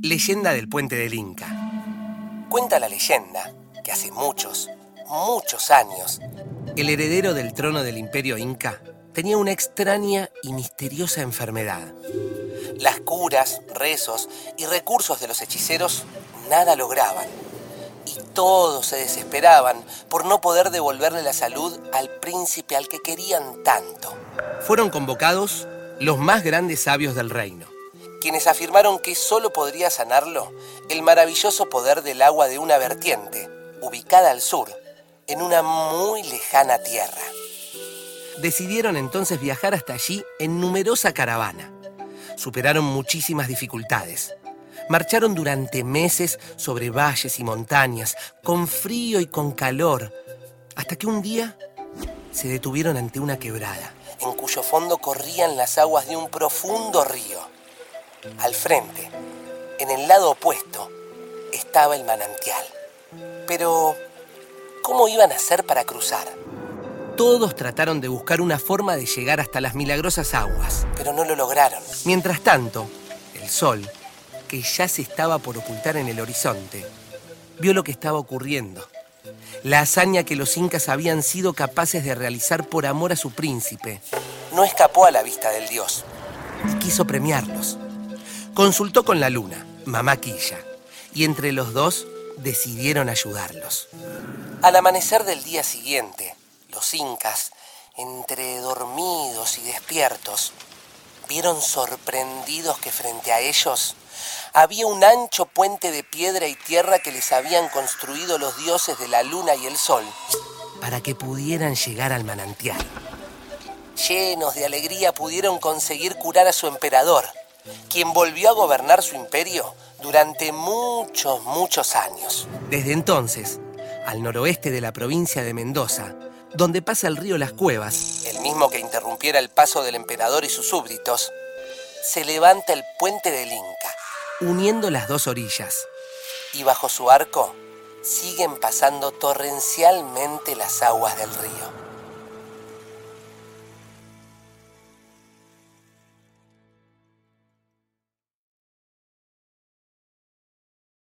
Leyenda del Puente del Inca. Cuenta la leyenda que hace muchos años, el heredero del trono del Imperio Inca tenía una extraña y misteriosa enfermedad. Las curas, rezos y recursos de los hechiceros nada lograban, y todos se desesperaban por no poder devolverle la salud al príncipe al que querían tanto. Fueron convocados los más grandes sabios del reino, quienes afirmaron que solo podría sanarlo el maravilloso poder del agua de una vertiente, ubicada al sur, en una muy lejana tierra. Decidieron entonces viajar hasta allí en numerosa caravana. Superaron muchísimas dificultades. Marcharon durante meses sobre valles y montañas, con frío y con calor, hasta que un día se detuvieron ante una quebrada, en cuyo fondo corrían las aguas de un profundo río. Al frente, en el lado opuesto, estaba el manantial. Pero, ¿cómo iban a hacer para cruzar? Todos trataron de buscar una forma de llegar hasta las milagrosas aguas, pero no lo lograron. Mientras tanto, el sol, que ya se estaba por ocultar en el horizonte, vio lo que estaba ocurriendo. La hazaña que los incas habían sido capaces de realizar por amor a su príncipe no escapó a la vista del dios y quiso premiarlos. Consultó con la luna, Mamá Quilla, y entre los dos decidieron ayudarlos. Al amanecer del día siguiente, los incas, entre dormidos y despiertos, vieron sorprendidos que frente a ellos había un ancho puente de piedra y tierra que les habían construido los dioses de la luna y el sol para que pudieran llegar al manantial. Llenos de alegría pudieron conseguir curar a su emperador, quien volvió a gobernar su imperio durante muchos años. Desde entonces, al noroeste de la provincia de Mendoza, donde pasa el río Las Cuevas, el mismo que interrumpiera el paso del emperador y sus súbditos, se levanta el Puente del Inca, uniendo las dos orillas. Y bajo su arco siguen pasando torrencialmente las aguas del río.